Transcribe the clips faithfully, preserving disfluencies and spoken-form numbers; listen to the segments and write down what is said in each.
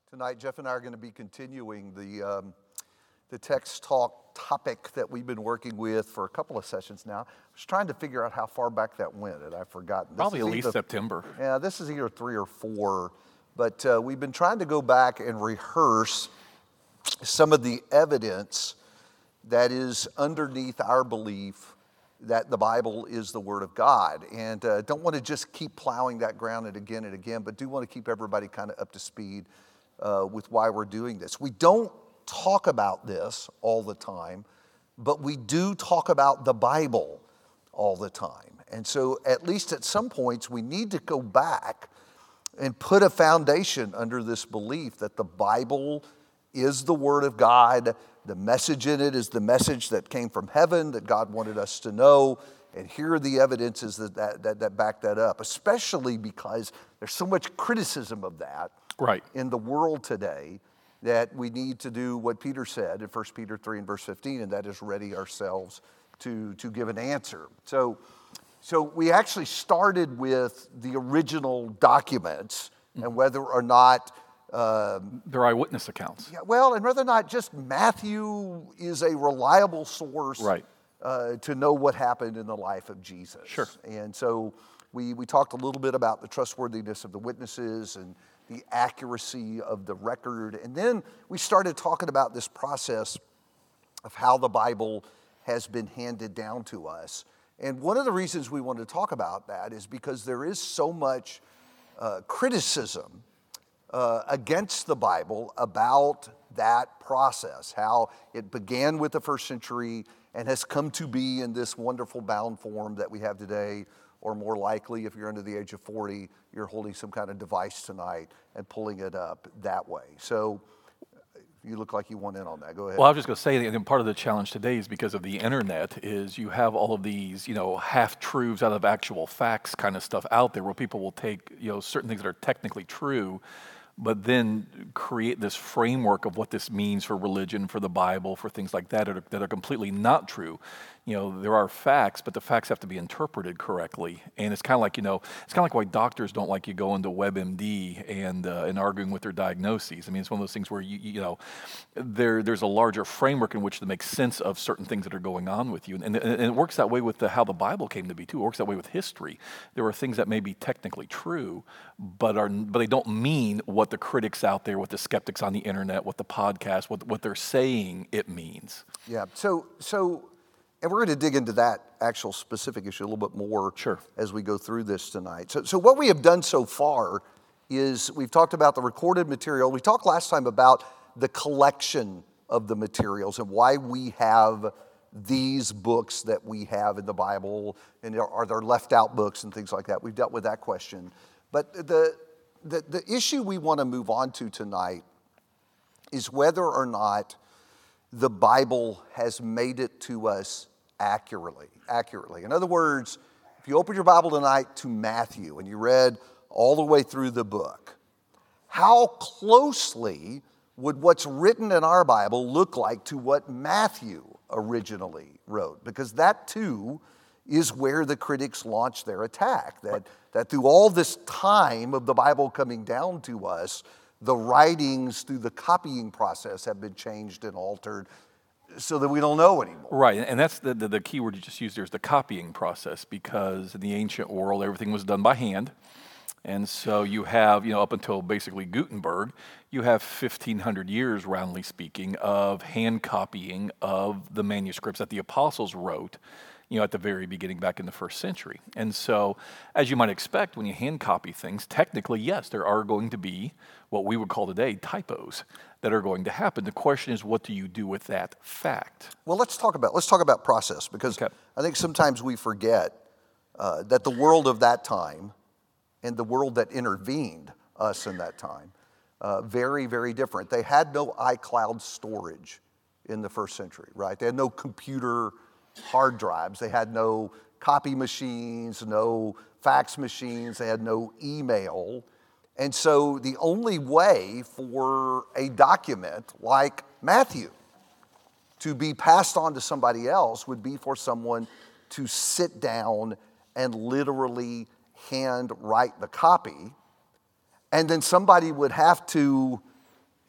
Tonight, Jeff and I are going to be continuing the um, the text talk topic that we've been working with for a couple of sessions now. I was trying to figure out how far back that went, and I've forgotten. This Probably at either, least September. Yeah, this is either three or four, but uh, we've been trying to go back and rehearse some of the evidence that is underneath our belief that the Bible is the Word of God. And uh, don't want to just keep plowing that ground and again and again, but do want to keep everybody kind of up to speed uh, with why we're doing this. We don't talk about this all the time, but we do talk about the Bible all the time. And so at least at some points, we need to go back and put a foundation under this belief that the Bible is the Word of God. The message in it is the message that came from heaven that God wanted us to know. And here are the evidences that, that, that, that back that up, especially because there's so much criticism of that right. in the world today that we need to do what Peter said in First Peter three and verse fifteen, and that is ready ourselves to, to give an answer. So, so we actually started with the original documents mm-hmm. and whether or not Um, They're eyewitness accounts. Yeah, well, and whether or not just Matthew is a reliable source right. uh, to know what happened in the life of Jesus. Sure. And so we, we talked a little bit about the trustworthiness of the witnesses and the accuracy of the record. And then we started talking about this process of how the Bible has been handed down to us. And one of the reasons we wanted to talk about that is because there is so much uh, criticism Uh, against the Bible about that process, how it began with the first century and has come to be in this wonderful bound form that we have today, or more likely, if you're under the age of forty, you're holding some kind of device tonight and pulling it up that way. So you look like you want in on that. Go ahead. Well, I was just going to say that part of the challenge today is because of the internet is you have all of these, you know, half-truths out of actual facts kind of stuff out there where people will take, you know, certain things that are technically true, but then create this framework of what this means for religion, for the Bible, for things like that that are, that are completely not true. You know, there are facts, but the facts have to be interpreted correctly. And it's kind of like, you know, it's kind of like why doctors don't like you going to WebMD and uh, and arguing with their diagnoses. I mean, it's one of those things where, you you know, there there's a larger framework in which to make sense of certain things that are going on with you. And, and, and it works that way with the, how the Bible came to be, too. It works that way with history. There are things that may be technically true, but are but they don't mean what the critics out there, what the skeptics on the internet, what the podcast, what what they're saying it means. Yeah, so so and we're going to dig into that actual specific issue a little bit more sure. as we go through this tonight. So so what we have done so far is we've talked about the recorded material. We talked last time about the collection of the materials and why we have these books that we have in the Bible, and are there left out books and things like that. We've dealt with that question. But the The, the issue we want to move on to tonight is whether or not the Bible has made it to us accurately. Accurately. In other words, if you open your Bible tonight to Matthew and you read all the way through the book, how closely would what's written in our Bible look like to what Matthew originally wrote? Because that too is where the critics launched their attack, that, that through all this time of the Bible coming down to us, the writings through the copying process have been changed and altered so that we don't know anymore. Right, and that's the, the, the key word you just used there is the copying process, because in the ancient world, everything was done by hand. And so you have, you know, up until basically Gutenberg, you have fifteen hundred years, roundly speaking, of hand copying of the manuscripts that the apostles wrote, you know, at the very beginning back in the first century. And so, as you might expect, when you hand copy things, technically, yes, there are going to be what we would call today typos that are going to happen. The question is, what do you do with that fact? Well, let's talk about let's talk about process, because okay. I think sometimes we forget uh, that the world of that time and the world that intervened us in that time, uh, very, very different. They had no iCloud storage in the first century, right? They had no computer hard drives. They had no copy machines, no fax machines. They had no email. And so the only way for a document like Matthew to be passed on to somebody else would be for someone to sit down and literally hand write the copy. And then somebody would have to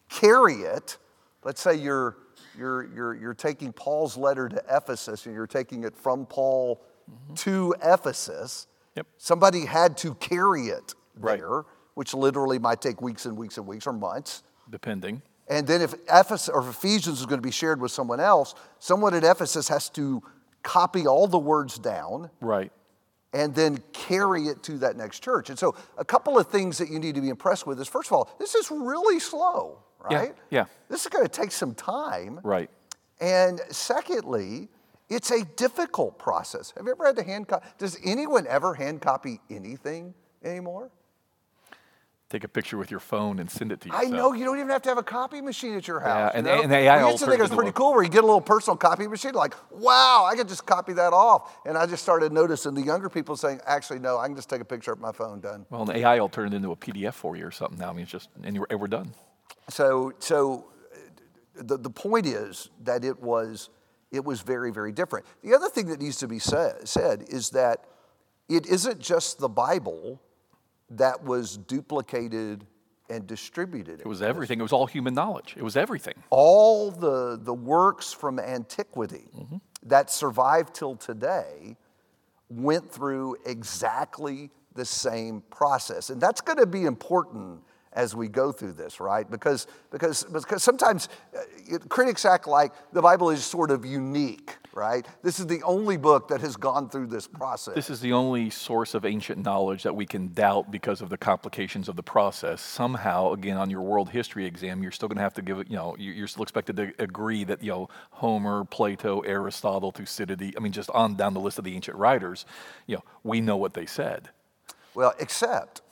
carry it. Let's say you're, you're, you're, you're taking Paul's letter to Ephesus and you're taking it from Paul mm-hmm. to Ephesus. Yep. Somebody had to carry it right. there, which literally might take weeks and weeks and weeks or months. Depending. And then if Ephesus or Ephesians is going to be shared with someone else, someone at Ephesus has to copy all the words down. Right. And then carry it to that next church. And so a couple of things that you need to be impressed with is, first of all, this is really slow, right? Yeah. yeah. This is going to take some time. Right. And secondly, it's a difficult process. Have you ever had to hand copy? Does anyone ever hand copy anything anymore? Take a picture with your phone and send it to yourself. I know, you don't even have to have a copy machine at your house. Yeah, and, you know? and A I we used to think it was pretty cool where you get a little personal copy machine, like, wow, I could just copy that off. And I just started noticing the younger people saying, actually, no, I can just take a picture of my phone, done. Well, an A I will turn it into a P D F for you or something now. I mean, it's just, and, you're, and we're done. So, so the, the point is that it was, it was very, very different. The other thing that needs to be said, said is that it isn't just the Bible that was duplicated and distributed. It was everything. It was all human knowledge. It was everything. All the, the works from antiquity mm-hmm. that survived till today went through exactly the same process. And that's going to be important as we go through this, right? Because, because, because sometimes uh, critics act like the Bible is sort of unique, right? This is the only book that has gone through this process. This is the only source of ancient knowledge that we can doubt because of the complications of the process. Somehow, again, on your world history exam, you're still going to have to give it, you know, you're still expected to agree that, you know, Homer, Plato, Aristotle, Thucydides, I mean, just on down the list of the ancient writers, you know, we know what they said. Well, except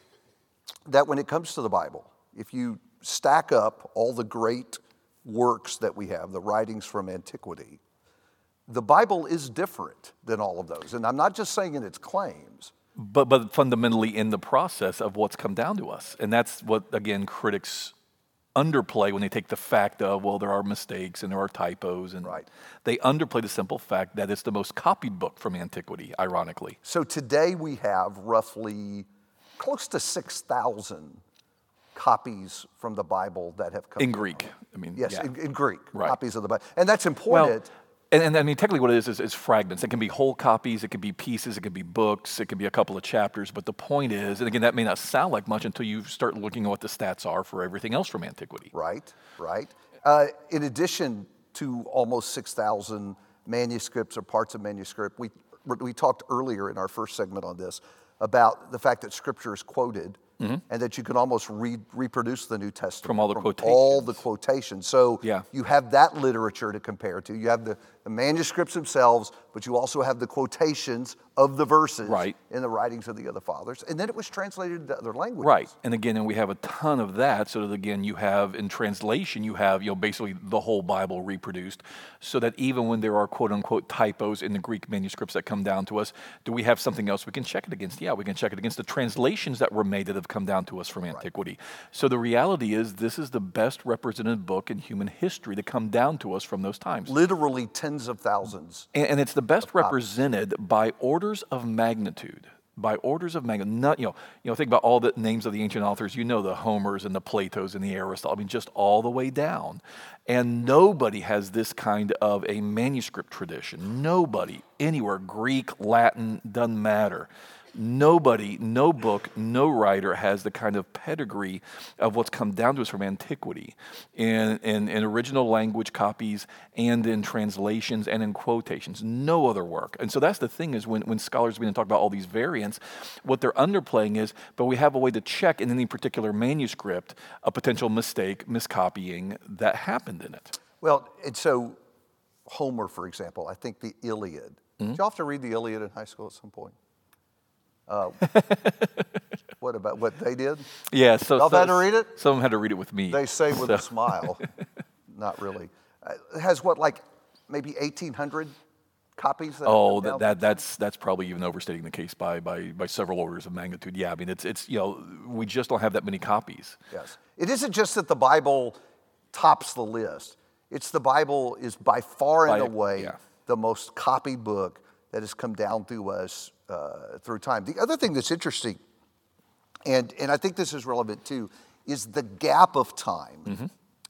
that when it comes to the Bible, if you stack up all the great works that we have, the writings from antiquity, the Bible is different than all of those. And I'm not just saying in its claims. But, but fundamentally in the process of what's come down to us. And that's what, again, critics underplay when they take the fact of, well, there are mistakes and there are typos. And right. they underplay the simple fact that it's the most copied book from antiquity, ironically. So today we have roughly close to six thousand copies from the Bible that have come. In Greek. I mean, yes, yeah. in, in Greek, right. copies of the Bible. And that's important. Well, and, and I mean, technically what it is, is is fragments. It can be whole copies, it can be pieces, it can be books, it can be a couple of chapters. But the point is, and again, that may not sound like much until you start looking at what the stats are for everything else from antiquity. Right, right. Uh, in addition to almost six thousand manuscripts or parts of manuscript, we, we talked earlier in our first segment on this about the fact that Scripture is quoted mm-hmm. and that you can almost re- reproduce the New Testament from all the from quotations. all the quotations. So yeah. you have that literature to compare to. You have the, the manuscripts themselves, but you also have the quotations of the verses right. in the writings of the other fathers. And then it was translated into other languages. Right. And again, and we have a ton of that. So that again, you have in translation, you have, you know, basically the whole Bible reproduced. So that even when there are quote unquote typos in the Greek manuscripts that come down to us, do we have something else we can check it against? Yeah, we can check it against the translations that were made that have come down to us from antiquity. Right. So the reality is this is the best represented book in human history to come down to us from those times. Literally tens of thousands. And, and it's the best represented by orders of magnitude. By orders of magnitude. Not, you know, you know, think about all the names of the ancient authors. You know, the Homers and the Platos and the Aristotle. I mean, just all the way down. And nobody has this kind of a manuscript tradition. Nobody, anywhere, Greek, Latin, doesn't matter. Nobody, no book, no writer has the kind of pedigree of what's come down to us from antiquity in, in, in original language copies and in translations and in quotations. No other work. And so that's the thing is when, when scholars begin to talk about all these variants, what they're underplaying is, but we have a way to check in any particular manuscript a potential mistake, miscopying that happened in it. Well, and so Homer, for example, I think the Iliad. Mm-hmm. Did you all have to read the Iliad in high school at some point? Uh, what about what they did? Yeah, so y'all so, had to read it. Some had to read it with me. They say with so. a smile. Not really. Uh, it has what, like maybe eighteen hundred copies. That oh, that, that that's that's probably even overstating the case by by by several orders of magnitude. Yeah, I mean it's it's you know we just don't have that many copies. Yes, it isn't just that the Bible tops the list. It's the Bible is by far by, and away yeah. the most copied book that has come down through us uh, through time. The other thing that's interesting, and, and I think this is relevant too, is the gap of time mm-hmm.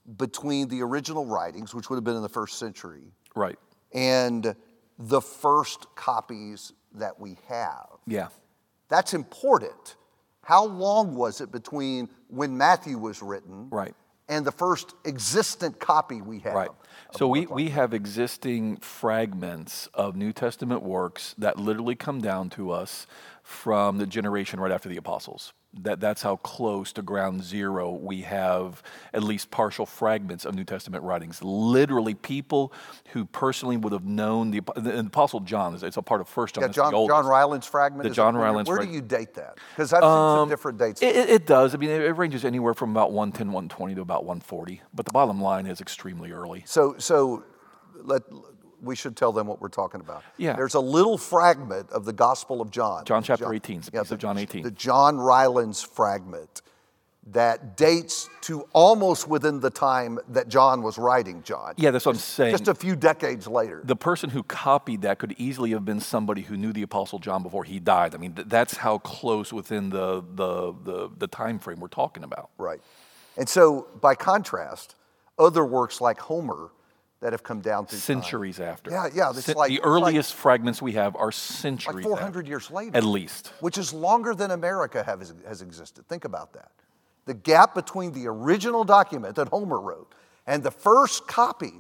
between the original writings, which would have been in the first century, Right. and the first copies that we have. Yeah. That's important. How long was it between when Matthew was written Right. and the first existent copy we have? Right. of So we, Mark we have existing fragments of New Testament works that literally come down to us from the generation right after the apostles. That, that's how close to ground zero we have at least partial fragments of New Testament writings. Literally people who personally would have known the, the Apostle John, is it's a part of First John. Yeah, it's John, the oldest. John Ryland's fragment? The is John it- where- Ryland's Where do frag- you date that? Because I've seen some different dates. It, it, it does. I mean, it, it ranges anywhere from about one ten, one twenty to about one forty. But the bottom line is extremely early. So, so let, we should tell them what we're talking about. Yeah. There's a little fragment of the Gospel of John. John chapter eighteen, it's a yeah, piece of the- John eighteen. The John Rylands fragment that dates to almost within the time that John was writing John. Yeah, that's what I'm saying. Just a few decades later. The person who copied that could easily have been somebody who knew the Apostle John before he died. I mean, th- that's how close within the, the, the, the time frame we're talking about. Right. And so, by contrast, other works like Homer that have come down through time- Centuries after. Yeah, yeah, it's Cen- like- the it's like- earliest fragments we have are centuries like four hundred after, years later. at least. Which is longer than America have, has existed. Think about that. The gap between the original document that Homer wrote and the first copy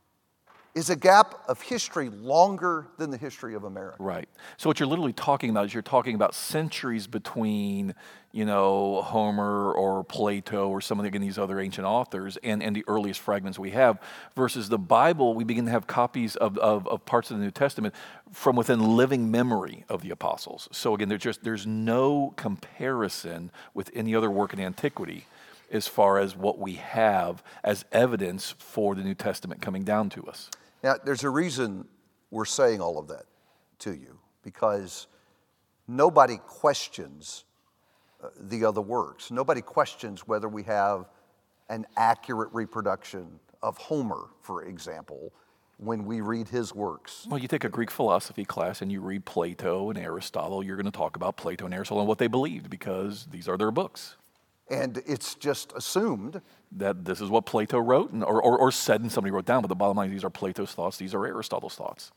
is a gap of history longer than the history of America. Right. So what you're literally talking about is you're talking about centuries between, you know, Homer or Plato or some of the, again, these other ancient authors and, and the earliest fragments we have versus the Bible. We begin to have copies of, of, of parts of the New Testament from within living memory of the apostles. So again, there's just there's no comparison with any other work in antiquity as far as what we have as evidence for the New Testament coming down to us. Now, there's a reason we're saying all of that to you, because nobody questions uh, the other works. Nobody questions whether we have an accurate reproduction of Homer, for example, when we read his works. Well, you take a Greek philosophy class and you read Plato and Aristotle, you're going to talk about Plato and Aristotle and what they believed because these are their books. And it's just assumed That this is what Plato wrote and, or, or, or said and somebody wrote down, but the bottom line is these are Plato's thoughts, these are Aristotle's thoughts.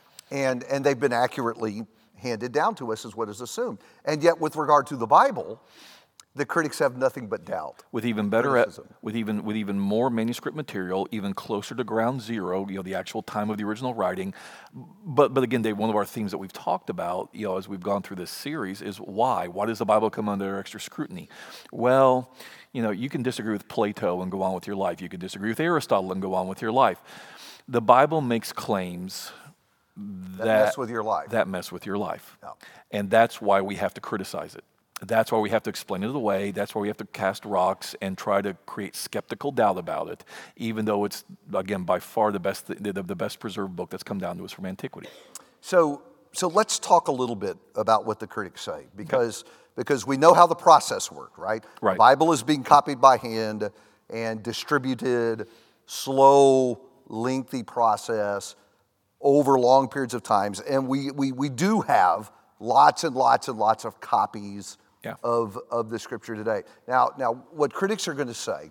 and and they've been accurately handed down to us, is what is assumed. And yet, with regard to the Bible, the critics have nothing but doubt. With even better, Criticism. with even with even more manuscript material, even closer to ground zero, you know, the actual time of the original writing. But but again, Dave, one of our themes that we've talked about, you know, as we've gone through this series, is why? Why does the Bible come under extra scrutiny? Well, you know, you can disagree with Plato and go on with your life. You can disagree with Aristotle and go on with your life. The Bible makes claims that, That mess with your life. That mess with your life. Yeah. And that's why we have to criticize it. That's why we have to explain it away. That's why we have to cast rocks and try to create skeptical doubt about it, even though it's, again, by far the best, the, the best preserved book that's come down to us from antiquity. So, so let's talk a little bit about what the critics say, because, because we know how the process worked, right? Right. The Bible is being copied by hand and distributed, slow, lengthy process over long periods of times. And we, we, we do have lots and lots and lots of copies Yeah. of, of the scripture today. Now, now, what critics are going to say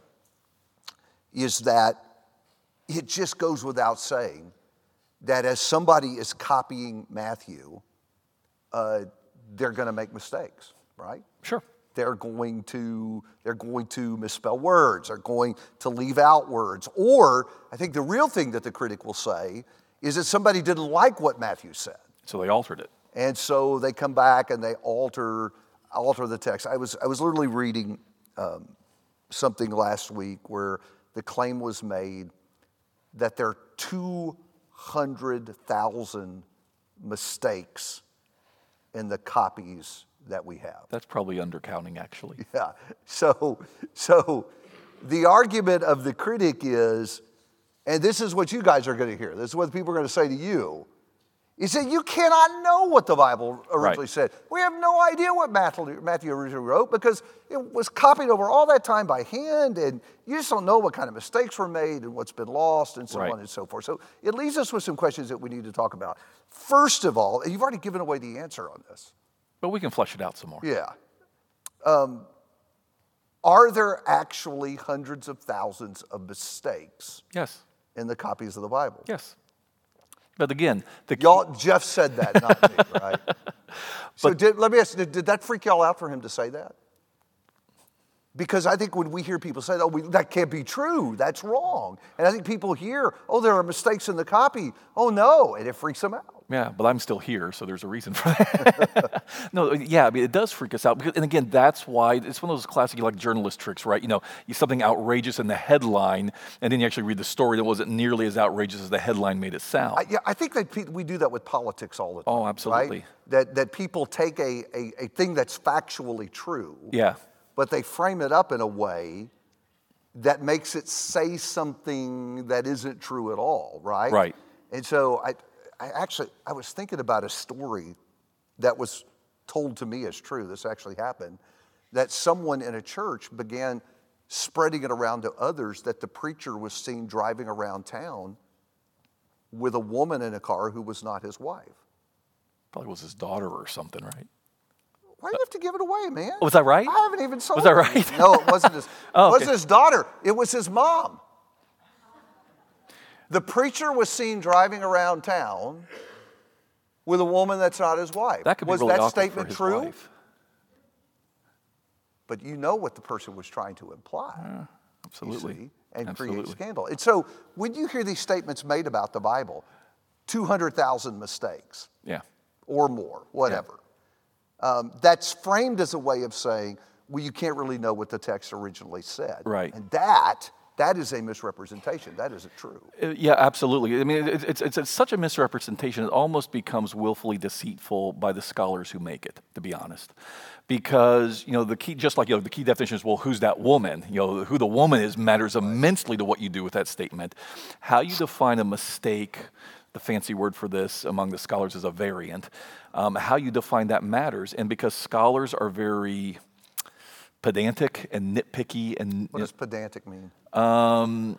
is that it just goes without saying that as somebody is copying Matthew, uh, they're going to make mistakes, right? Sure. They're going to they're going to misspell words. They're going to leave out words. Or I think the real thing that the critic will say is that somebody didn't like what Matthew said, So they altered it. and so they come back and they alter alter the text. I was I was literally reading um, something last week where the claim was made that there are two hundred thousand mistakes in the copies that we have. That's probably undercounting, actually. Yeah. So, so the argument of the critic is, and this is what you guys are going to hear, this is what people are going to say to you, is that you cannot know what the Bible originally Right. said. We have no idea what Matthew, Matthew originally wrote because it was copied over all that time by hand, and you just don't know what kind of mistakes were made and what's been lost and so Right. on and so forth. So it leaves us with some questions that we need to talk about. First of all, and you've already given away the answer on this. But we can flesh it out some more. Yeah. Um, Are there actually hundreds of thousands of mistakes Yes. in the copies of the Bible? Yes. But again, the key- Y'all, Jeff said that, not me, right? So did, let me ask, did, did that freak y'all out for him to say that? Because I think when we hear people say, oh, we, that can't be true, that's wrong. And I think people hear, oh, there are mistakes in the copy. Oh, no, and it freaks them out. Yeah, but I'm still here, so there's a reason for that. No, yeah, I mean, it does freak us out. Because, and again, that's why it's one of those classic like journalist tricks, right? You know, you something outrageous in the headline, and then you actually read the story that wasn't nearly as outrageous as the headline made it sound. I, yeah, I think that pe- we do that with politics all the time. Oh, absolutely. Right? That, that people take a, a, a thing that's factually true, Yeah. but they frame it up in a way that makes it say something that isn't true at all, right? Right. And so I, I actually, I was thinking about a story that was told to me as true. This actually happened. That someone in a church began spreading it around to others that the preacher was seen driving around town with a woman in a car who was not his wife. Probably was his daughter or something, right? Why do you have to give it away, man? Was that right? I haven't even sold Was that it. right? No, it wasn't his. Oh, it wasn't okay. his daughter. It was his mom. The preacher was seen driving around town with a woman that's not his wife. That could be was really that awkward statement for his true? wife. But you know what the person was trying to imply. Yeah, absolutely. You see, and Absolutely. create scandal. And so when you hear these statements made about the Bible, two hundred thousand mistakes Yeah. or more, whatever, um, that's framed as a way of saying, well, you can't really know what the text originally said. Right. And that, that is a misrepresentation. That isn't true. Uh, Yeah, absolutely. I mean, it- it's, it's, it's such a misrepresentation, it almost becomes willfully deceitful by the scholars who make it, to be honest. Because, you know, the key, just like, you know, the key definition is, well, who's that woman? You know, who the woman is matters immensely to what you do with that statement. How you define a mistake, the fancy word for this among the scholars is a variant. Um, how you define that matters. And because scholars are very pedantic and nitpicky and What does pedantic mean? um,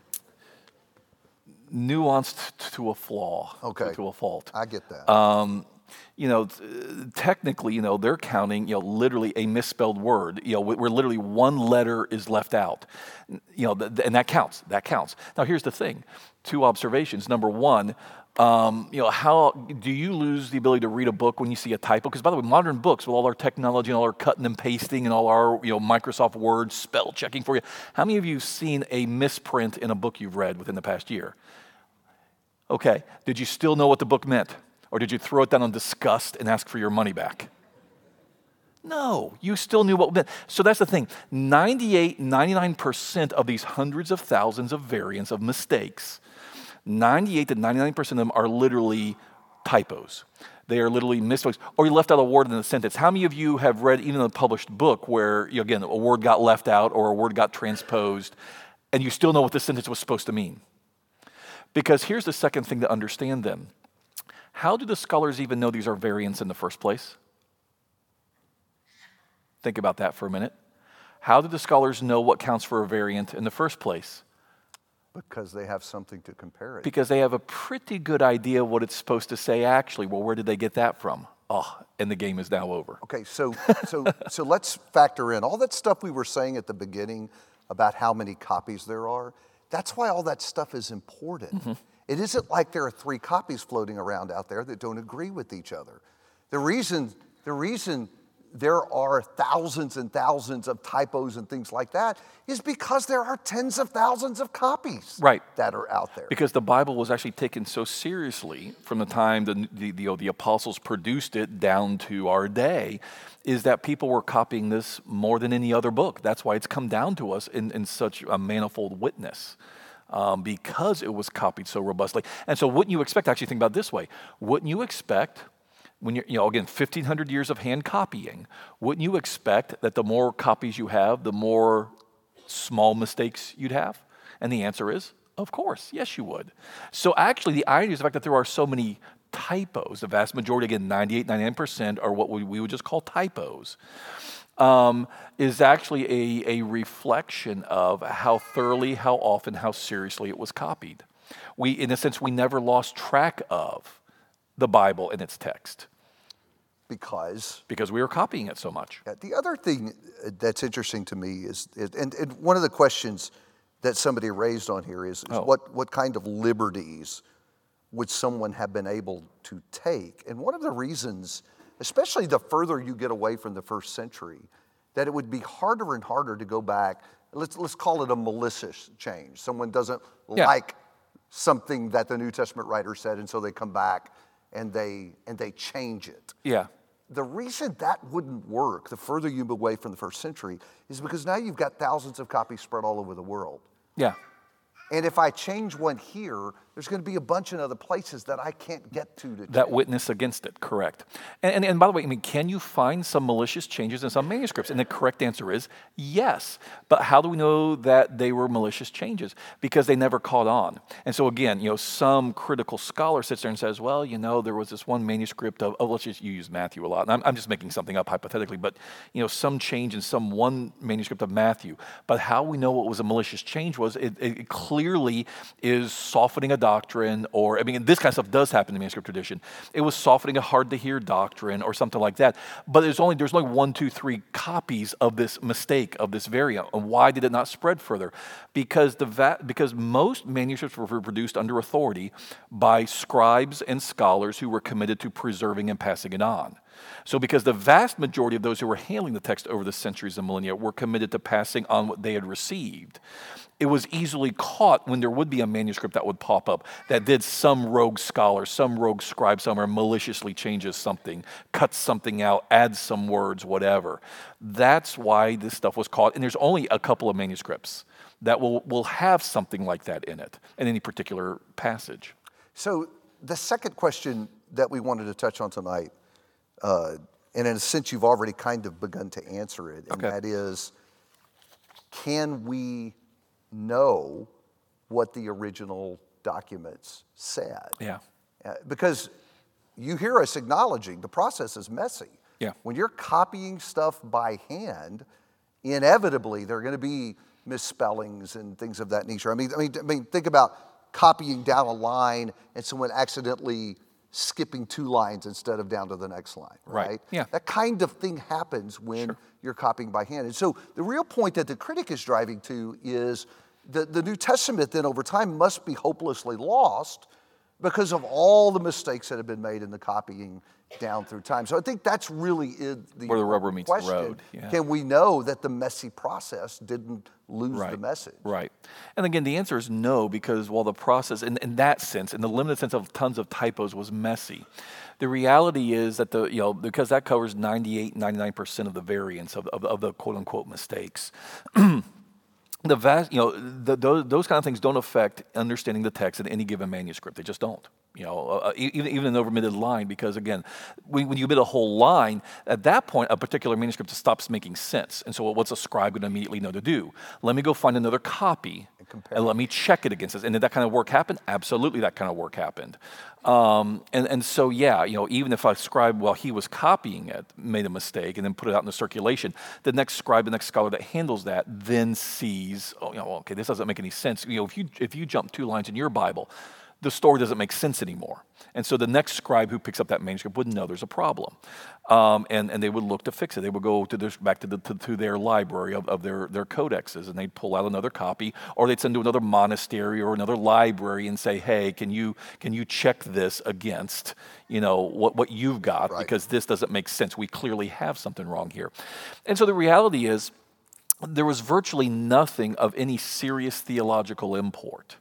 nuanced to a flaw, Okay. to, to a fault. I get that. Um, you know, t- technically, you know, they're counting, you know, literally a misspelled word, you know, wh- where literally one letter is left out, N- you know, th- th- and that counts, that counts. Now, here's the thing, two observations. Number one, um, you know, how do you lose the ability to read a book when you see a typo? Because by the way, modern books with all our technology and all our cutting and pasting and all our, you know, Microsoft Word spell checking for you, how many of you have seen a misprint in a book you've read within the past year? Okay, did you still know what the book meant? Or did you throw it down in disgust and ask for your money back? No, you still knew what it meant. So that's the thing. ninety-eight, ninety-nine percent of these hundreds of thousands of variants of mistakes, ninety-eight to ninety-nine percent of them are literally typos. They are literally mistakes. Or you left out a word in the sentence. How many of you have read even a published book where, you know, again, a word got left out or a word got transposed, and you still know what the sentence was supposed to mean? Because here's the second thing to understand then. How do the scholars even know these are variants in the first place? Think about that for a minute. How do the scholars know what counts for a variant in the first place? Because they have something to compare it. Because they have a pretty good idea what it's supposed to say actually. Well, where did they get that from? Oh, and the game is now over. Okay, so so so let's factor in all that stuff we were saying at the beginning about how many copies there are. That's why all that stuff is important. Mm-hmm. It isn't like there are three copies floating around out there that don't agree with each other. The reason, the reason there are thousands and thousands of typos and things like that is because there are tens of thousands of copies Right. that are out there. Because the Bible was actually taken so seriously from the time the, the, the, you know, the apostles produced it down to our day, is that people were copying this more than any other book. That's why it's come down to us in, in such a manifold witness. Um, because it was copied so robustly. And so wouldn't you expect, actually think about it this way, wouldn't you expect, when you're, you know, again, fifteen hundred years of hand copying, wouldn't you expect that the more copies you have, the more small mistakes you'd have? And the answer is, of course, yes you would. So actually the irony is the fact that there are so many typos, the vast majority, again, ninety-eight, ninety-nine percent are what we, we would just call typos. Um, is actually a, a reflection of how thoroughly, how often, how seriously it was copied. We, in a sense, we never lost track of the Bible and its text. Because because we were copying it so much. Yeah, the other thing that's interesting to me is, is and, and one of the questions that somebody raised on here is, is Oh. what, what kind of liberties would someone have been able to take? And one of the reasons, especially the further you get away from the first century, that it would be harder and harder to go back. Let's, let's call it a malicious change. Someone doesn't Yeah. like something that the New Testament writer said, and so they come back and they and they change it. Yeah. The reason that wouldn't work, the further you move away from the first century, is because now you've got thousands of copies spread all over the world. Yeah. And if I change one here, there's going to be a bunch in other places that I can't get to. to That change. witness against it, correct. And, and, and by the way, I mean, can you find some malicious changes in some manuscripts? And the correct answer is yes. But how do we know that they were malicious changes? Because they never caught on. And so again, you know, some critical scholar sits there and says, well, you know, there was this one manuscript of, oh, let's just you use Matthew a lot. And I'm, I'm just making something up hypothetically, but, you know, some change in some one manuscript of Matthew. But how we know what was a malicious change was it, it clearly is softening a doctrine, or, I mean, this kind of stuff does happen in the manuscript tradition. It was softening a hard-to-hear doctrine or something like that. But there's only there's only one, two, three copies of this mistake, of this variant. And why did it not spread further? Because the va- because most manuscripts were produced under authority by scribes and scholars who were committed to preserving and passing it on. So because the vast majority of those who were handling the text over the centuries and millennia were committed to passing on what they had received, it was easily caught when there would be a manuscript that would pop up that did some rogue scholar, some rogue scribe somewhere maliciously changes something, cuts something out, adds some words, whatever. That's why this stuff was caught. And there's only a couple of manuscripts that will, will have something like that in it, in any particular passage. So the second question that we wanted to touch on tonight, uh, and in a sense you've already kind of begun to answer it, and Okay. that is, can we know what the original documents said? Yeah. Uh, because you hear us acknowledging the process is messy. Yeah. When you're copying stuff by hand, inevitably there are going to be misspellings and things of that nature. I mean, I mean, I mean, think about copying down a line and someone accidentally skipping two lines instead of down to the next line, right? Right. Yeah. That kind of thing happens when Sure. you're copying by hand. And so the real point that the critic is driving to is the, the New Testament then over time must be hopelessly lost because of all the mistakes that have been made in the copying down through time. So I think that's really is the Where the rubber meets the question. road, yeah. Can we know that the messy process didn't lose Right. the message? Right. And again, the answer is no, because while the process, in, in that sense, in the limited sense of tons of typos, was messy, the reality is that the, you know, because that covers ninety-eight, ninety-nine percent of the variance of, of, of the quote unquote mistakes. The vast, you know, the, those, those kind of things don't affect understanding the text in any given manuscript. They just don't. You know, uh, even even an over-omitted line, because again, when, when you omit a whole line, at that point, a particular manuscript stops making sense. And so, what's a scribe going to immediately know to do? Let me go find another copy and, compare. and let me check it against this. And did that kind of work happen? Absolutely, that kind of work happened. Um, and and so, yeah, you know, even if a scribe, while he was copying it, made a mistake and then put it out in the circulation, the next scribe, the next scholar that handles that, then sees, oh, you know, okay, this doesn't make any sense. You know, if you if you jump two lines in your Bible, the story doesn't make sense anymore. And so the next scribe who picks up that manuscript would know there's a problem. Um, and, and they would look to fix it. They would go to their, back to, the, to, to their library of, of their, their codexes, and they'd pull out another copy, or they'd send to another monastery or another library and say, hey, can you can you check this against, you know, what, what you've got, Right. because this doesn't make sense. We clearly have something wrong here. And so the reality is there was virtually nothing of any serious theological import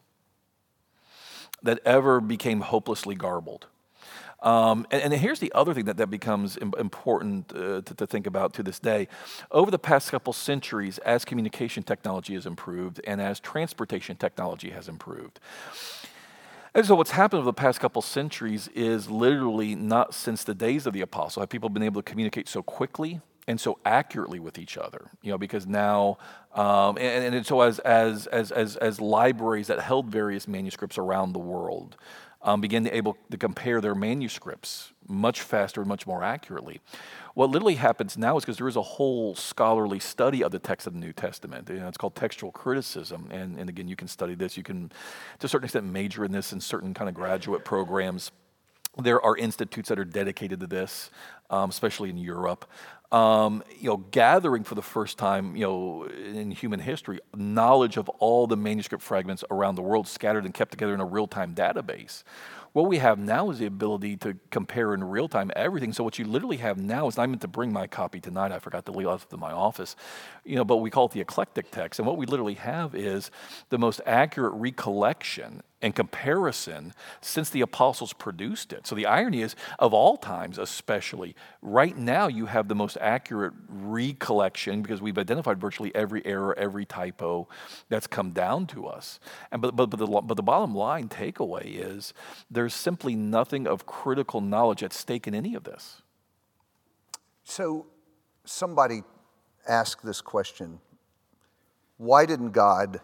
that ever became hopelessly garbled. Um, and, and here's the other thing that, that becomes im- important uh, to, to think about to this day. Over the past couple centuries, as communication technology has improved and as transportation technology has improved, and so what's happened over the past couple centuries is literally not since the days of the apostle have people been able to communicate so quickly and so accurately with each other, you know, because now, um, and, and so as, as, as, as, as libraries that held various manuscripts around the world um, began to able to compare their manuscripts much faster and much more accurately, what literally happens now is because there is a whole scholarly study of the text of the New Testament. You know, it's called textual criticism, and, and again, you can study this. You can, to a certain extent, major in this in certain kind of graduate programs. There are institutes that are dedicated to this, um, especially in Europe. Um, you know, gathering for the first time, you know, in human history, knowledge of all the manuscript fragments around the world scattered and kept together in a real-time database. What we have now is the ability to compare in real time everything. So what you literally have now is, I meant to bring my copy tonight. I forgot to leave it in my office, you know, but we call it the eclectic text. And what we literally have is the most accurate recollection and comparison since the apostles produced it. So the irony is, of all times especially, right now you have the most accurate recollection because we've identified virtually every error, every typo that's come down to us. And but but but the, but the bottom line takeaway is there's simply nothing of critical knowledge at stake in any of this. So somebody asked this question: why didn't God,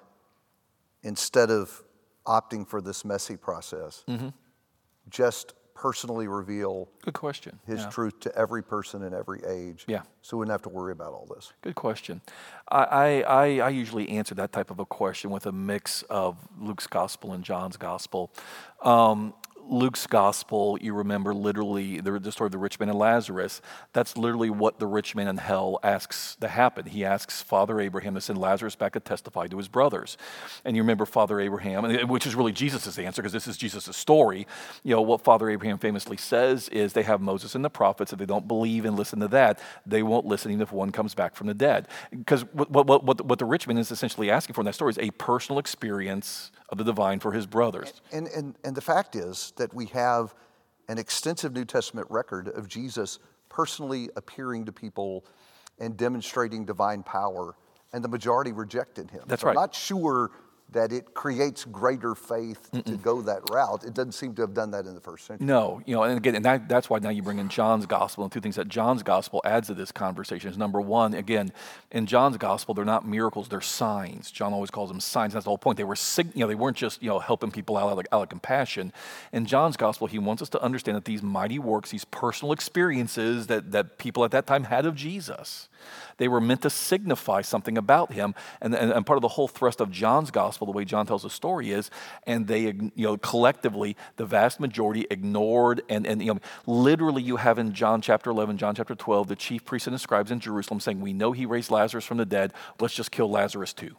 instead of opting for this messy process, mm-hmm. just personally reveal Good question. his yeah. truth to every person in every age, yeah. so we wouldn't have to worry about all this? Good question. I, I, I usually answer that type of a question with a mix of Luke's gospel and John's gospel. Um, Luke's gospel, you remember literally the, the story of the rich man and Lazarus. That's literally what the rich man in hell asks to happen. He asks Father Abraham to send Lazarus back to testify to his brothers. And you remember Father Abraham, which is really Jesus' answer because this is Jesus' story. You know, what Father Abraham famously says is they have Moses and the prophets. If they don't believe and listen to that, they won't listen even if one comes back from the dead. Because what, what, what, what the rich man is essentially asking for in that story is a personal experience of the divine for his brothers. And, and, and the fact is that we have an extensive New Testament record of Jesus personally appearing to people and demonstrating divine power, and the majority rejected him. That's so right. I'm not sure that it creates greater faith Mm-mm. to go that route. It doesn't seem to have done that in the first century. No, you know, and again, and that, that's why now you bring in John's gospel, and two things that John's gospel adds to this conversation is, number one, again, in John's gospel, they're not miracles, they're signs. John always calls them signs. That's the whole point. They were, sig- you know, they weren't just, you know, helping people out out of, out of compassion. In John's gospel, he wants us to understand that these mighty works, these personal experiences that, that people at that time had of Jesus, they were meant to signify something about him. And, and, and part of the whole thrust of John's gospel, the way John tells the story is, and they, you know, collectively, the vast majority ignored, and, and you know, literally you have in John chapter eleven, John chapter twelve, the chief priests and the scribes in Jerusalem saying, we know he raised Lazarus from the dead, let's just kill Lazarus too.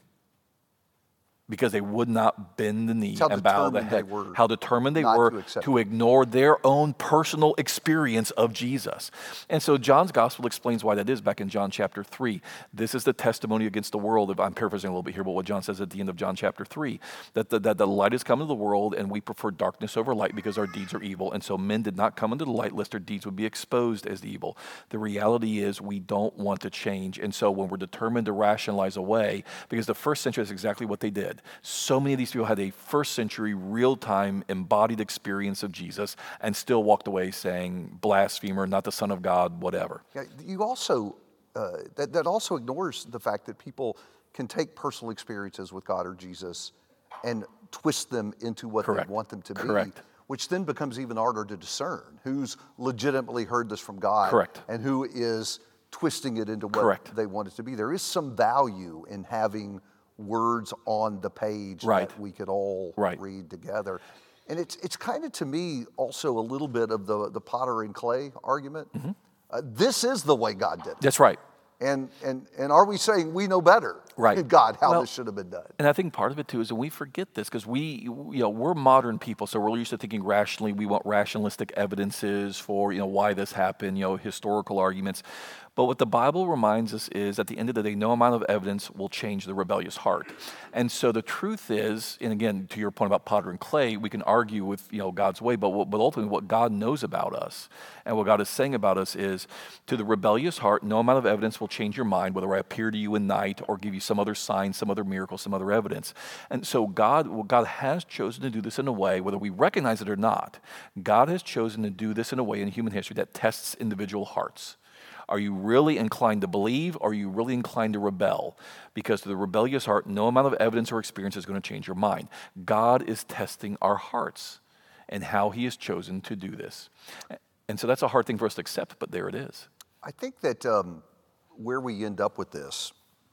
Because they would not bend the knee and bow the head. How determined they were to, to ignore their own personal experience of Jesus. And so John's gospel explains why that is back in John chapter three. This is the testimony against the world. If I'm paraphrasing a little bit here, but what John says at the end of John chapter three, that the, that the light has come into the world and we prefer darkness over light because our deeds are evil. And so men did not come into the light lest their deeds would be exposed as evil. The reality is we don't want to change. And so when we're determined to rationalize away, because the first century is exactly what they did. So many of these people had a first century real-time embodied experience of Jesus and still walked away saying blasphemer, not the Son of God, whatever. Yeah, you also, uh, that, that also ignores the fact that people can take personal experiences with God or Jesus and twist them into what Correct. they want them to Correct. be, which then becomes even harder to discern who's legitimately heard this from God Correct. and who is twisting it into what Correct. they want it to be. There is some value in having words on the page right. that we could all right. read together. And it's it's kind of, to me, also a little bit of the, the potter and clay argument. Mm-hmm. Uh, this is the way God did it. That's right. And and and are we saying we know better right. than God how well, this should have been done? And I think part of it too is that we forget this because we, you know, we're modern people, so we're used to thinking rationally. We want rationalistic evidences for, you know, why this happened, you know, historical arguments. But what the Bible reminds us is, at the end of the day, no amount of evidence will change the rebellious heart. And so the truth is, and again, to your point about potter and clay, we can argue with, you know, God's way, but, but ultimately what God knows about us and what God is saying about us is, to the rebellious heart, no amount of evidence will change your mind, whether I appear to you in night or give you some other sign, some other miracle, some other evidence. And so God, well, God has chosen to do this in a way, whether we recognize it or not, God has chosen to do this in a way in human history that tests individual hearts. Are you really inclined to believe, or are you really inclined to rebel? Because to the rebellious heart, no amount of evidence or experience is going to change your mind. God is testing our hearts and how he has chosen to do this. And so that's a hard thing for us to accept, but there it is. I think that um, where we end up with this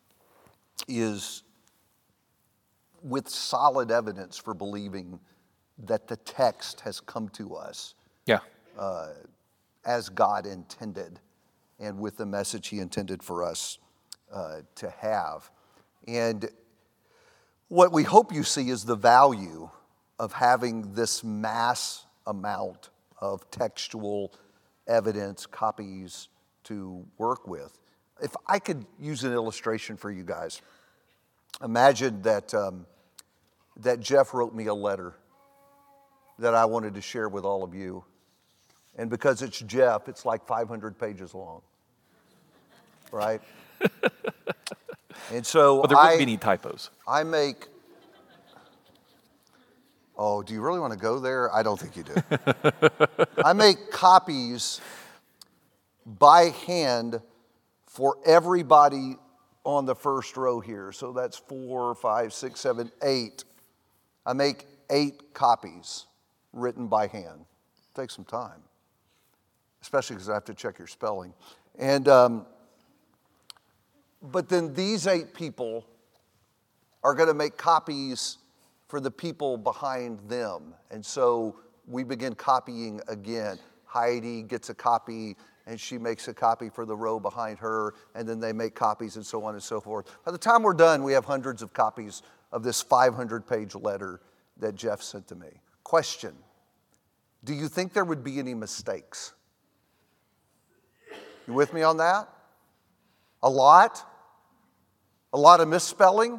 is with solid evidence for believing that the text has come to us Yeah. as God intended and with the message he intended for us uh, to have. And what we hope you see is the value of having this mass amount of textual evidence, copies to work with. If I could use an illustration for you guys, imagine that, um, that Jeff wrote me a letter that I wanted to share with all of you. And because it's Jeff, it's like five hundred pages long, right? And so But there wouldn't I, be any typos. I make, oh, do you really want to go there? I don't think you do. I make copies by hand for everybody on the first row here. So that's four, five, six, seven, eight. I make eight copies written by hand. Takes some time, especially because I have to check your spelling. And um, but then these eight people are going to make copies for the people behind them. And so we begin copying again. Heidi gets a copy, and she makes a copy for the row behind her, and then they make copies and so on and so forth. By the time we're done, we have hundreds of copies of this five hundred page letter that Jeff sent to me. Question, do you think there would be any mistakes? You with me on that? A lot? A lot of misspelling?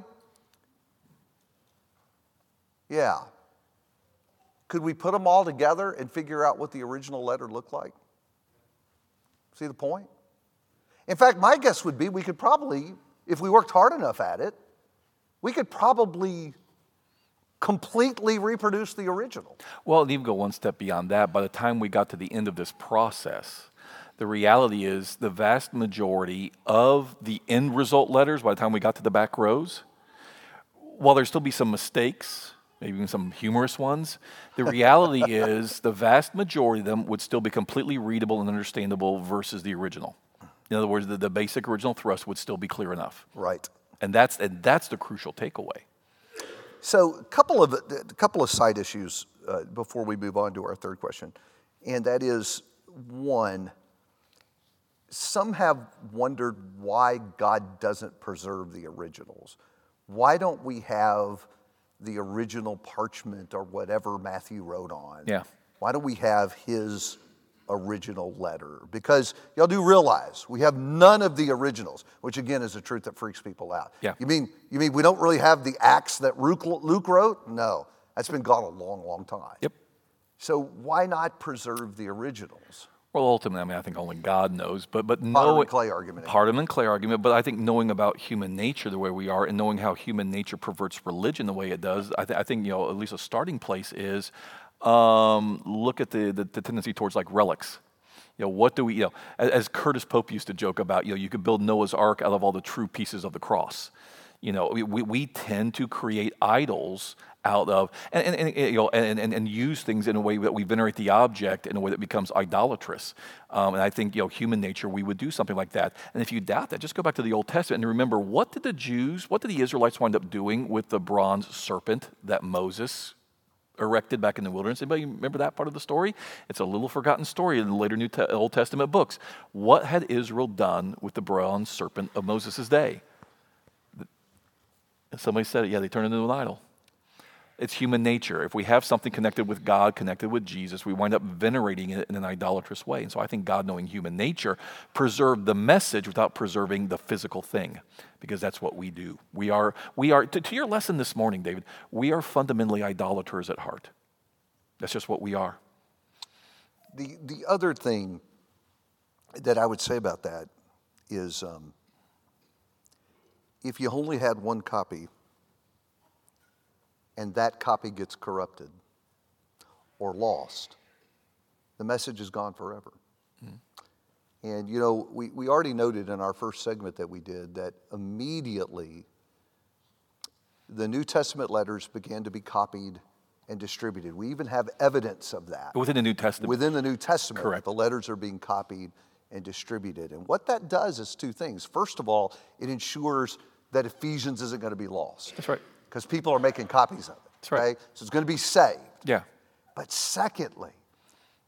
Yeah. Could we put them all together and figure out what the original letter looked like? See the point? In fact, my guess would be we could probably, if we worked hard enough at it, we could probably completely reproduce the original. Well, and even go one step beyond that. By the time we got to the end of this process, the reality is the vast majority of the end result letters, by the time we got to the back rows, while there'd still be some mistakes, maybe even some humorous ones, the reality is the vast majority of them would still be completely readable and understandable versus the original. In other words, the, the basic original thrust would still be clear enough. Right. And that's, and that's the crucial takeaway. So a couple of, a couple of side issues uh, before we move on to our third question. And that is, one, some have wondered why God doesn't preserve the originals. Why don't we have the original parchment or whatever Matthew wrote on? Yeah. Why don't we have his original letter? Because y'all do realize we have none of the originals, which again is a truth that freaks people out. Yeah. You mean you mean we don't really have the Acts that Luke, Luke wrote? No, that's been gone a long, long time. Yep. So why not preserve the originals? Well, ultimately, I mean, I think only God knows, but but Potter knowing and clay argument. Pardon and clay argument, but I think knowing about human nature the way we are, and knowing how human nature perverts religion the way it does, I, th- I think you know at least a starting place is um, look at the, the the tendency towards like relics. You know, what do we, you know, as, as Curtis Pope used to joke about, you know, you could build Noah's Ark out of all the true pieces of the cross. You know, we, we, we tend to create idols out of, and, and, and, you know, and, and, and use things in a way that we venerate the object in a way that becomes idolatrous. Um, and I think, you know, human nature, we would do something like that. And if you doubt that, just go back to the Old Testament and remember, what did the Jews, what did the Israelites wind up doing with the bronze serpent that Moses erected back in the wilderness? Anybody remember that part of the story? It's a little forgotten story in the later New Te- Old Testament books. What had Israel done with the bronze serpent of Moses' day? Somebody said it, yeah, they turned it into an idol. It's human nature. If we have something connected with God, connected with Jesus, we wind up venerating it in an idolatrous way. And so I think God, knowing human nature, preserved the message without preserving the physical thing, because that's what we do. We are, we are to, to your lesson this morning, David, we are fundamentally idolaters at heart. That's just what we are. The, the other thing that I would say about that is um, if you only had one copy and that copy gets corrupted or lost, the message is gone forever. Mm. And, you know, we, we already noted in our first segment that we did that immediately the New Testament letters began to be copied and distributed. We even have evidence of that. Within the New Testament. Within the New Testament, correct. The letters are being copied and distributed. And what that does is two things. First of all, it ensures that Ephesians isn't going to be lost. That's right. Because people are making copies of it. That's right. Okay? So it's going to be saved. Yeah. But secondly,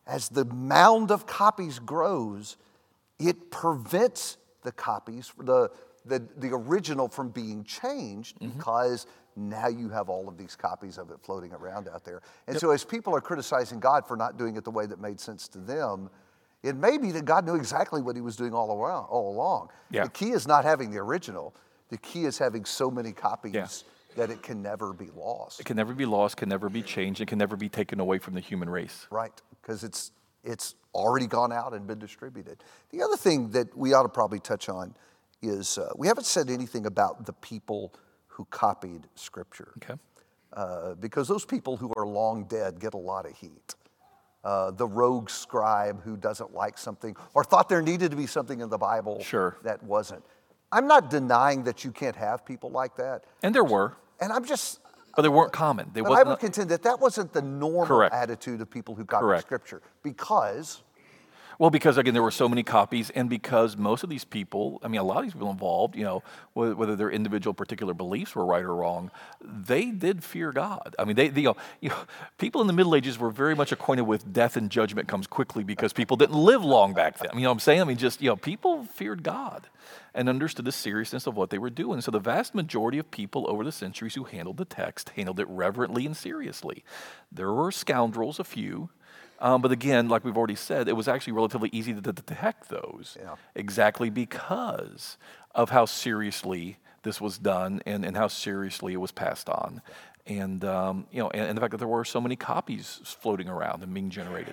as the mound of copies grows, it prevents the copies, the, the, the original from being changed mm-hmm. because now you have all of these copies of it floating around out there. And yep. so as people are criticizing God for not doing it the way that made sense to them, it may be that God knew exactly what he was doing all, around, all along. Yeah. The key is not having the original. The key is having so many copies yeah. that it can never be lost. It can never be lost, can never be changed, it can never be taken away from the human race. Right, because it's it's already gone out and been distributed. The other thing that we ought to probably touch on is uh, we haven't said anything about the people who copied Scripture. Okay. Uh, because those people who are long dead get a lot of heat. Uh, the rogue scribe who doesn't like something or thought there needed to be something in the Bible sure. that wasn't. I'm not denying that you can't have people like that. And there were. And I'm just... But they weren't common. They but I would not, contend that that wasn't the normal correct. attitude of people who copied correct. Scripture. Because... Well, because, again, there were so many copies, and because most of these people, I mean, a lot of these people involved, you know, whether their individual particular beliefs were right or wrong, they did fear God. I mean, they, they you, know, you know, people in the Middle Ages were very much acquainted with death and judgment comes quickly because people didn't live long back then. You know what I'm saying? I mean, just, you know, people feared God and understood the seriousness of what they were doing. So the vast majority of people over the centuries who handled the text handled it reverently and seriously. There were scoundrels, a few. Um, but again, like we've already said, it was actually relatively easy to, to detect those yeah. exactly because of how seriously this was done and, and how seriously it was passed on. And, um, you know, and, and the fact that there were so many copies floating around and being generated.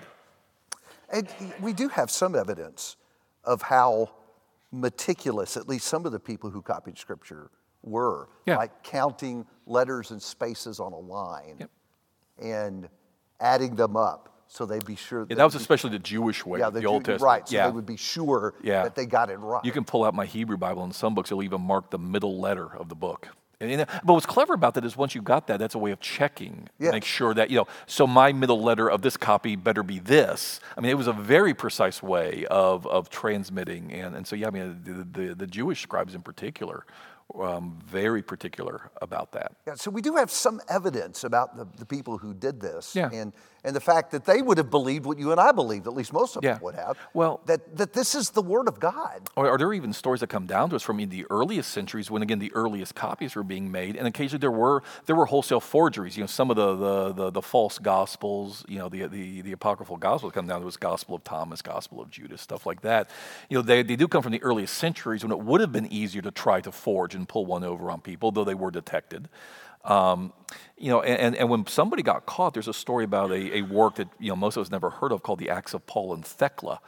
And we do have some evidence of how meticulous, at least some of the people who copied Scripture were, yeah. like counting letters and spaces on a line yep. and adding them up. So they'd be sure. That, yeah, that was especially the Jewish way, yeah, the, the Old Jew, Testament. Right, so yeah. they would be sure yeah. that they got it right. You can pull out my Hebrew Bible, and some books will even mark the middle letter of the book. And, and, but what's clever about that is once you got that, that's a way of checking, yes. make sure that, you know, so my middle letter of this copy better be this. I mean, it was a very precise way of of transmitting. And, and so, yeah, I mean, the, the, the Jewish scribes in particular, Um, very particular about that. Yeah, so we do have some evidence about the, the people who did this, yeah. and and the fact that they would have believed what you and I believed, at least most of yeah. them would have. Well, that that this is the Word of God. Or are there even stories that come down to us from the earliest centuries, when again the earliest copies were being made, and occasionally there were there were wholesale forgeries. You know, some of the the the, the false gospels, you know, the, the the apocryphal gospels come down to us, Gospel of Thomas, Gospel of Judas, stuff like that. You know, they they do come from the earliest centuries when it would have been easier to try to forge and pull one over on people, though they were detected. Um, you know, and, and when somebody got caught, there's a story about a, a work that, you know, most of us never heard of called the Acts of Paul and Thecla.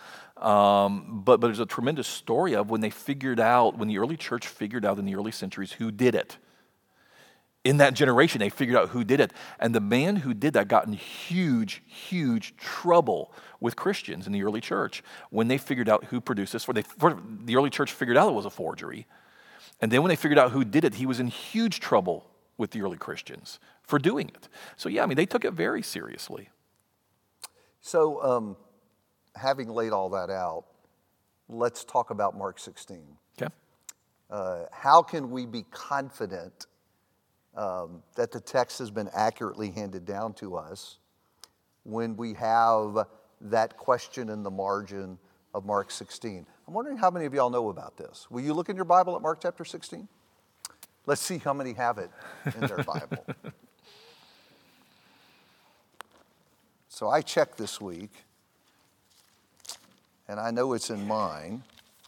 Um, but, but there's a tremendous story of when they figured out, when the early church figured out in the early centuries who did it. In that generation, they figured out who did it. And the man who did that got in huge, huge trouble with Christians in the early church when they figured out who produced this. For they, for the early church figured out it was a forgery. And then when they figured out who did it, he was in huge trouble with the early Christians for doing it. So yeah, I mean, they took it very seriously. So um, having laid all that out, let's talk about Mark sixteen. Okay. Uh, how can we be confident um, that the text has been accurately handed down to us when we have that question in the margin of Mark sixteen? I'm wondering how many of y'all know about this. Will you look in your Bible at Mark chapter sixteen? Let's see how many have it in their Bible. So I checked this week, and I know it's in mine.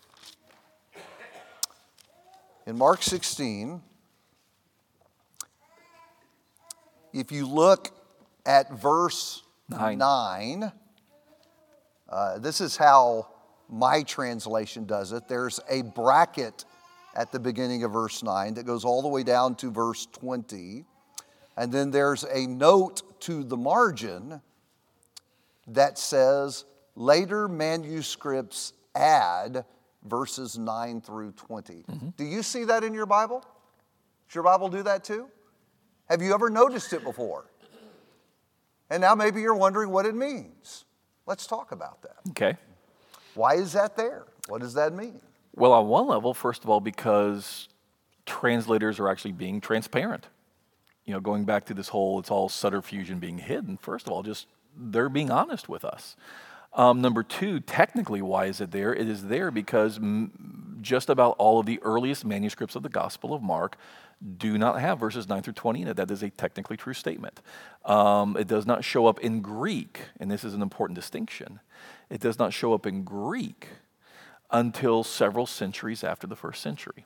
In Mark sixteen, if you look at verse nine, nine uh, this is how my translation does it. There's a bracket at the beginning of verse nine that goes all the way down to verse twenty. And then there's a note to the margin that says, later manuscripts add verses nine through twenty. Mm-hmm. Do you see that in your Bible? Does your Bible do that too? Have you ever noticed it before? And now maybe you're wondering what it means. Let's talk about that. Okay. Why is that there? What does that mean? Well, on one level, first of all, because translators are actually being transparent. You know, going back to this whole, it's all subterfuge and being hidden. First of all, just they're being honest with us. Um, number two, technically, why is it there? It is there because m- just about all of the earliest manuscripts of the Gospel of Mark do not have verses nine through twenty in it. That is a technically true statement. Um, it does not show up in Greek, and this is an important distinction. It does not show up in Greek until several centuries after the first century.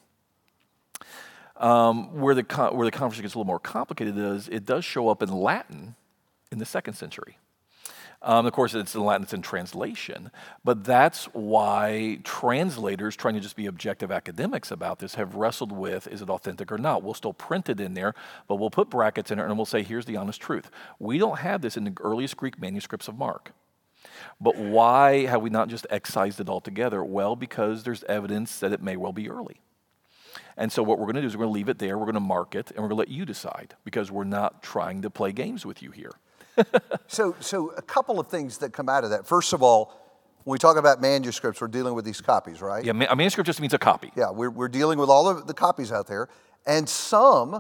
Um, where the con- where the conversation gets a little more complicated is it does show up in Latin in the second century. Um, of course, it's in Latin, it's in translation, but that's why translators trying to just be objective academics about this have wrestled with, is it authentic or not? We'll still print it in there, but we'll put brackets in it and we'll say, here's the honest truth. We don't have this in the earliest Greek manuscripts of Mark. But why have we not just excised it altogether? Well, because there's evidence that it may well be early. And so what we're going to do is we're going to leave it there, we're going to mark it, and we're going to let you decide, because we're not trying to play games with you here. so, so a couple of things that come out of that. First of all, when we talk about manuscripts, we're dealing with these copies, right? Yeah, a manuscript just means a copy. Yeah, we're, we're dealing with all of the copies out there. And some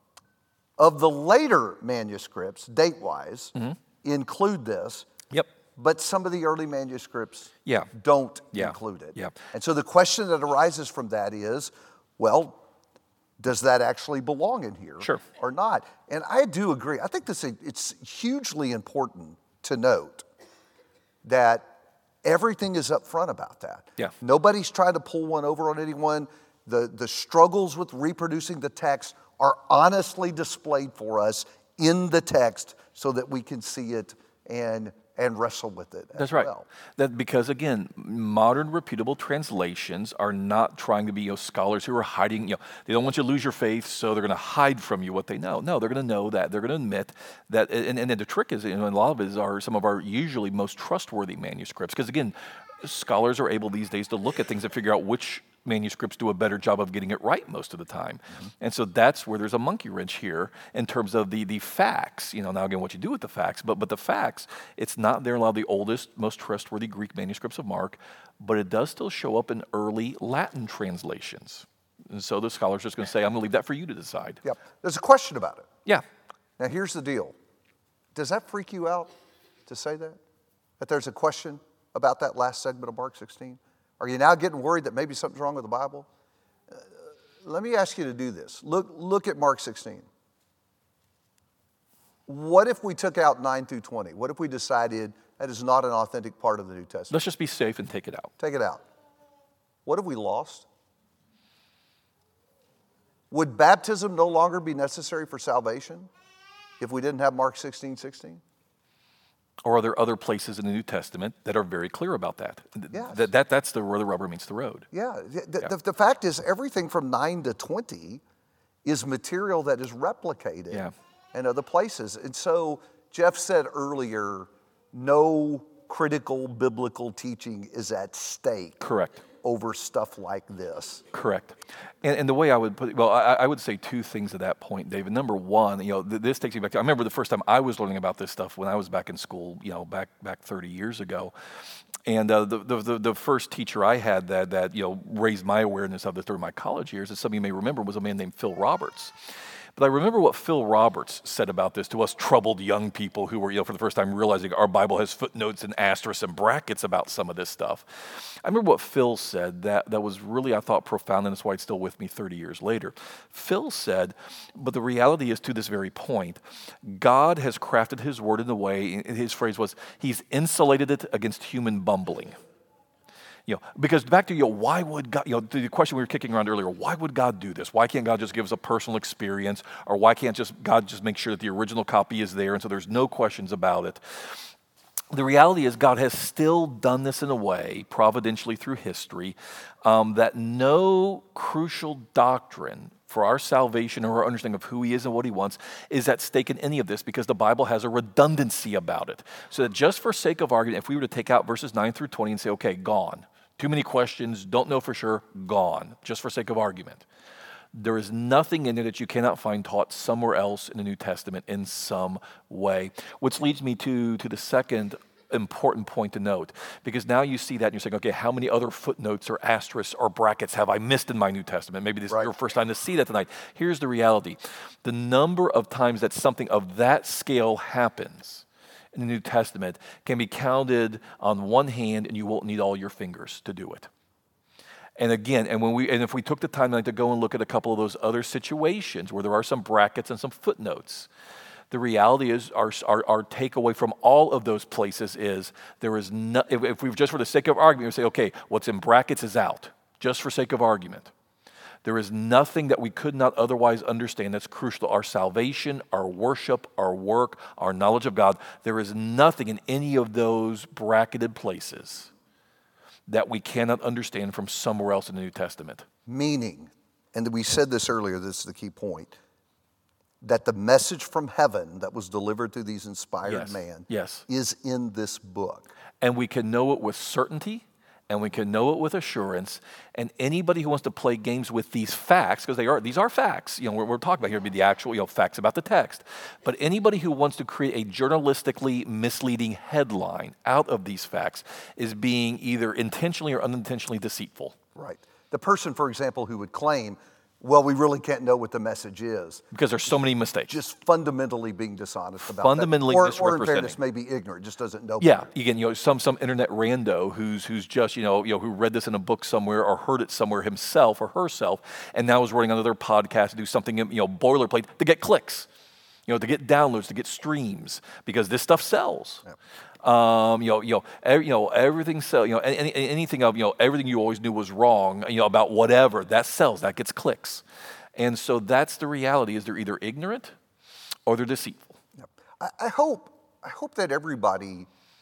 of the later manuscripts, date-wise, mm-hmm. include this. Yep. But some of the early manuscripts yeah. don't yeah. include it. Yeah. And so the question that arises from that is, well, does that actually belong in here sure. or not? And I do agree. I think this it's hugely important to note that everything is up front about that. Yeah. Nobody's trying to pull one over on anyone. The, the struggles with reproducing the text are honestly displayed for us in the text so that we can see it and and wrestle with it as That's right. well. That because, again, modern reputable translations are not trying to be you know, scholars who are hiding. You know, they don't want you to lose your faith, so they're going to hide from you what they know. No, they're going to know that. They're going to admit that. And, and the trick is, you know, a lot of it is are some of our usually most trustworthy manuscripts. Because, again, scholars are able these days to look at things and figure out which manuscripts do a better job of getting it right most of the time. Mm-hmm. And so that's where there's a monkey wrench here in terms of the the facts. You know, now again, what you do with the facts, but but the facts, it's not there in a lot of the oldest, most trustworthy Greek manuscripts of Mark, but it does still show up in early Latin translations. And so the scholars are just going to say, I'm going to leave that for you to decide. Yep. There's a question about it. Yeah. Now here's the deal. Does that freak you out to say that? That there's a question about that last segment of Mark sixteen? Are you now getting worried that maybe something's wrong with the Bible? Uh, let me ask you to do this. Look, look at Mark sixteen. What if we took out nine through twenty? What if we decided that is not an authentic part of the New Testament? Let's just be safe and take it out. Take it out. What have we lost? Would baptism no longer be necessary for salvation if we didn't have Mark sixteen sixteen? Or are there other places in the New Testament that are very clear about that? Yes. That, that That's the, where the rubber meets the road. Yeah. The, yeah. the, the fact is, everything from nine to twenty is material that is replicated yeah. in other places. And so Jeff said earlier, no critical biblical teaching is at stake. Correct. Over stuff like this. Correct. And, and the way I would put it, well, I, I would say two things at that point, David. Number one, you know, th- this takes me back to, I remember the first time I was learning about this stuff when I was back in school, you know, back back thirty years ago. And uh, the, the the first teacher I had that, that, you know, raised my awareness of this during my college years, as some of you may remember, was a man named Phil Roberts. But I remember what Phil Roberts said about this to us troubled young people who were, you know, for the first time realizing our Bible has footnotes and asterisks and brackets about some of this stuff. I remember what Phil said that, that was really, I thought, profound, and that's why it's still with me thirty years later. Phil said, but the reality is, to this very point, God has crafted his word in a way, his phrase was, he's insulated it against human bumbling. You know, because back to, you know, why would God, you know, the question we were kicking around earlier, why would God do this? Why can't God just give us a personal experience? Or why can't just God just make sure that the original copy is there and so there's no questions about it? The reality is God has still done this in a way, providentially through history, um, that no crucial doctrine for our salvation or our understanding of who he is and what he wants is at stake in any of this, because the Bible has a redundancy about it. So that just for sake of argument, if we were to take out verses nine through twenty and say, okay, gone. Too many questions, don't know for sure, gone, just for sake of argument. There is nothing in there that you cannot find taught somewhere else in the New Testament in some way. Which leads me to, to the second important point to note, because now you see that and you're saying, okay, how many other footnotes or asterisks or brackets have I missed in my New Testament? Maybe this right. is your first time to see that tonight. Here's the reality. The number of times that something of that scale happens in the New Testament can be counted on one hand, and you won't need all your fingers to do it. And again, and when we and if we took the time to go and look at a couple of those other situations where there are some brackets and some footnotes, the reality is our, our, our takeaway from all of those places is there is no, if, if we just for the sake of argument, we say, okay, what's in brackets is out, just for sake of argument. There is nothing that we could not otherwise understand that's crucial to our salvation, our worship, our work, our knowledge of God. There is nothing in any of those bracketed places that we cannot understand from somewhere else in the New Testament. Meaning, and we said this earlier, this is the key point, that the message from heaven that was delivered through these inspired Yes. men Yes. is in this book. And we can know it with certainty, and we can know it with assurance. And anybody who wants to play games with these facts, because they are these are facts, you know, we're, we're talking about here would be the actual, you know, facts about the text. But anybody who wants to create a journalistically misleading headline out of these facts is being either intentionally or unintentionally deceitful. Right. The person, for example, who would claim, well, we really can't know what the message is, Because there's so many mistakes. just fundamentally being dishonest about Fundamentally that. Or, or in misrepresenting. fairness, maybe ignorant, just doesn't know. Yeah, again, you know, some some internet rando who's who's just you know you know who read this in a book somewhere or heard it somewhere himself or herself, and now is running another podcast to do something you know boilerplate to get clicks, you know, to get downloads, to get streams, because this stuff sells. Yeah. Um, you know, you know, every, you know, everything sell. You know, any, anything of you know, everything you always knew was wrong. You know, about whatever that sells, that gets clicks, and so that's the reality: is they're either ignorant or they're deceitful. Yep. I, I hope I hope that everybody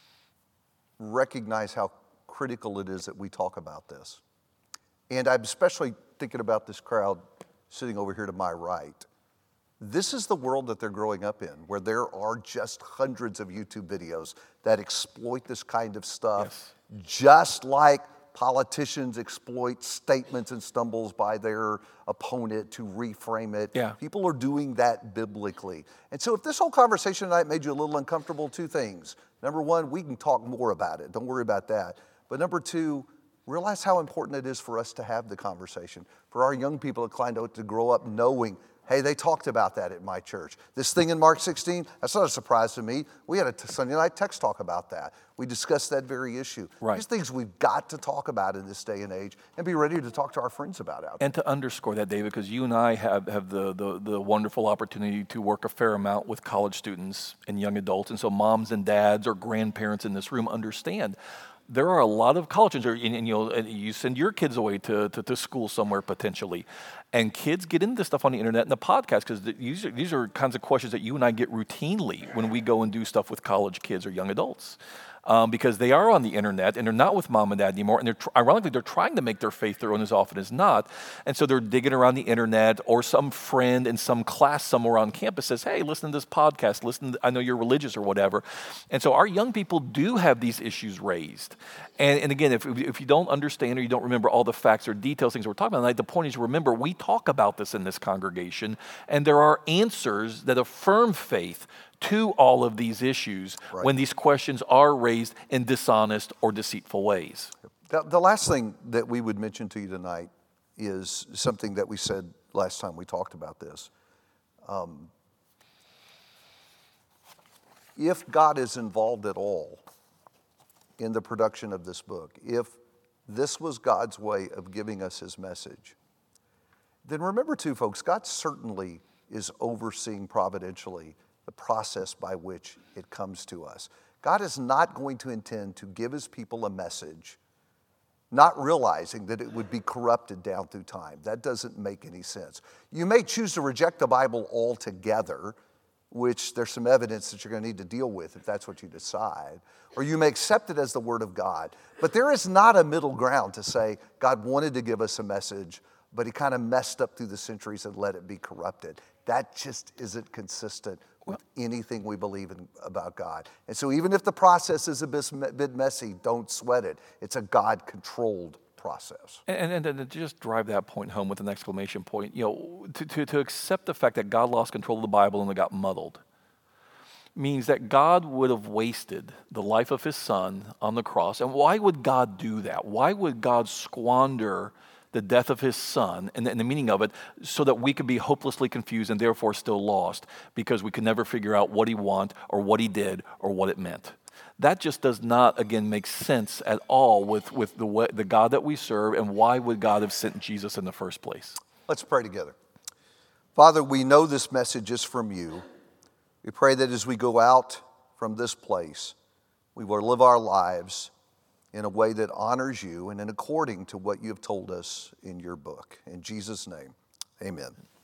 recognize how critical it is that we talk about this. And I'm especially thinking about this crowd sitting over here to my right. This is the world that they're growing up in, where there are just hundreds of YouTube videos that exploit this kind of stuff, Yes. just like politicians exploit statements and stumbles by their opponent to reframe it. Yeah. People are doing that biblically. And so if this whole conversation tonight made you a little uncomfortable, two things. Number one, we can talk more about it. Don't worry about that. But number two, realize how important it is for us to have the conversation, for our young people at Klein Oak to grow up knowing, hey, they talked about that at my church. This thing in Mark sixteen, that's not a surprise to me. We had a t- Sunday night text talk about that. We discussed that very issue. Right. These things we've got to talk about in this day and age and be ready to talk to our friends about out there. And to underscore that, David, because you and I have, have the, the, the wonderful opportunity to work a fair amount with college students and young adults. And so moms and dads or grandparents in this room understand there are a lot of colleges, and, and, you know, and you send your kids away to, to, to school somewhere potentially, and kids get into this stuff on the internet and the podcast because the, these, are, these are kinds of questions that you and I get routinely when we go and do stuff with college kids or young adults. Um, because they are on the internet and they're not with mom and dad anymore, and they're tr- ironically they're trying to make their faith their own as often as not, and so they're digging around the internet, or some friend in some class somewhere on campus says, "Hey, listen to this podcast. Listen, to, I know you're religious or whatever," and so our young people do have these issues raised, and and again, if if you don't understand or you don't remember all the facts or details, things we're talking about tonight, the point is, remember, we talk about this in this congregation, and there are answers that affirm faith to all of these issues Right. when these questions are raised in dishonest or deceitful ways. The, the last thing that we would mention to you tonight is something that we said last time we talked about this. Um, if God is involved at all in the production of this book, if this was God's way of giving us his message, then remember too, folks, God certainly is overseeing providentially the process by which it comes to us. God is not going to intend to give his people a message not realizing that it would be corrupted down through time. That doesn't make any sense. You may choose to reject the Bible altogether, which there's some evidence that you're going to need to deal with if that's what you decide, or you may accept it as the Word of God. But there is not a middle ground to say God wanted to give us a message, but he kind of messed up through the centuries and let it be corrupted. That just isn't consistent with anything we believe in about God. And so even if the process is a bit, bit messy, don't sweat it. It's a God-controlled process. And, and, and to just drive that point home with an exclamation point, you know, to, to, to accept the fact that God lost control of the Bible and it got muddled means that God would have wasted the life of his son on the cross. And why would God do that? Why would God squander the death of his son, and the, and the meaning of it, so that we could be hopelessly confused and therefore still lost because we could never figure out what he wanted or what he did or what it meant. That just does not, again, make sense at all with, with the, way, the God that we serve, and why would God have sent Jesus in the first place? Let's pray together. Father, we know this message is from you. We pray that as we go out from this place, we will live our lives in a way that honors you and in according to what you have told us in your book. In Jesus' name, amen.